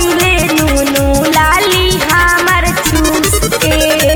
गईले नूनू लाली हमर चूस के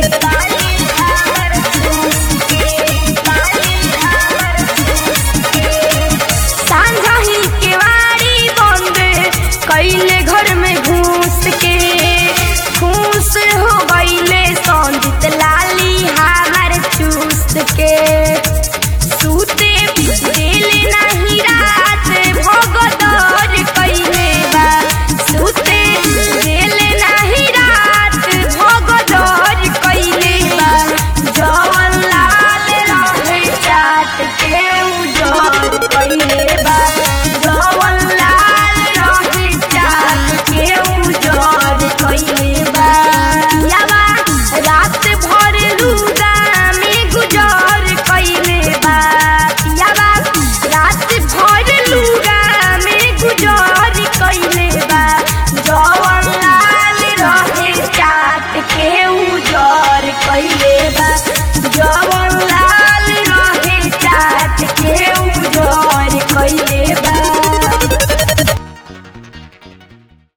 सांझा ही केवाड़ी बंद कईले घर में घूस के खुश हो गईले संजीत लाली हमर चूस के सूते दिल नहीं रात भगदर कईले बा सूते दिल नहीं रात भगदर कईले बा जवन लाल रहे चाट के उजर कईले बा जवन लाल रहे चाट के उजर कईले बा यावा रात भर लूगा में गुजर कईले बा यावा रात भर लूगा में गुजर कईले